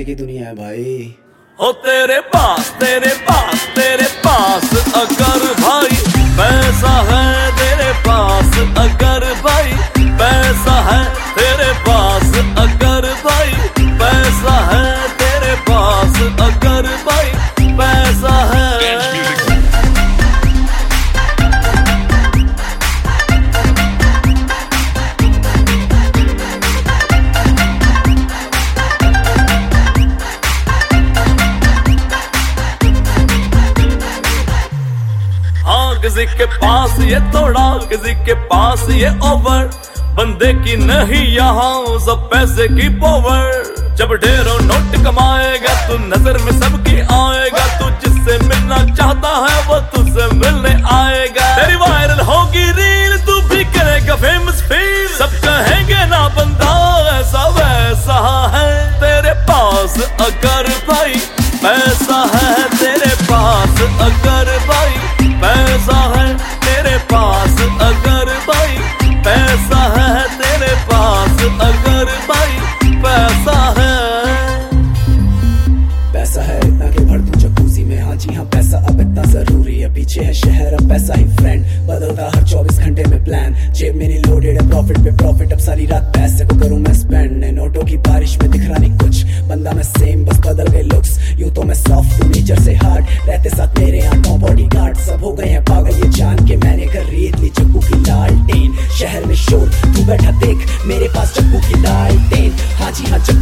पैसे की दुनिया है भाई। हो तेरे पास अगर भाई पैसा है, तेरे पास अगर भाई पैसा है, तेरे पास अगर भाई पैसा है, तेरे पास अगर भाई पैसा है। किसी के पास ये थोड़ा, किसी के पास ये ओवर, बंदे की नहीं यहाँ सब पैसे की पावर। जब ढेरों नोट कमाएगा तू नजर में सबकी आएगा, तू जिससे मिलना चाहता है वो तुझसे मिलने आएगा। तेरी वायरल होगी रील, तू भी करेगा फेमस फील, सब कहेंगे ना बंदा ऐसा वैसा है। तेरे पास अगर भाई पैसा है, तेरे पास अगर भाई पैसा है, तेरे पास अगर भाई पैसा है, तेरे पास अगर भाई पैसा है। पैसा है इतना कि भर दूं जकूज़ी में, हाँ जी हाँ पैसा अब इतना जरूरी है। पीछे है शहर अब पैसा ही फ्रेंड, बदलता हर 24 घंटे में प्लान। जेब मेरी लोडेड है प्रॉफिट पे प्रॉफिट, अब सारी रात पैसे को करूं मैं स्पेंड। नोटों की बारिश में दिख रहा नहीं कुछ, बंदा मैं सेम बस बदल गए लुक्स। यूं तो मैं सॉफ्ट हूं नेचर से हार्ड, रहते साथ मेरे आंखों बॉडी गार्ड। सब हो गए हैं पागल ये जान के मैंने खरीद ली चक्कू की लालटेन। शहर में शोर तू बैठा देख, मेरे पास चक्कू की लालटेन। हाँ जी हाँ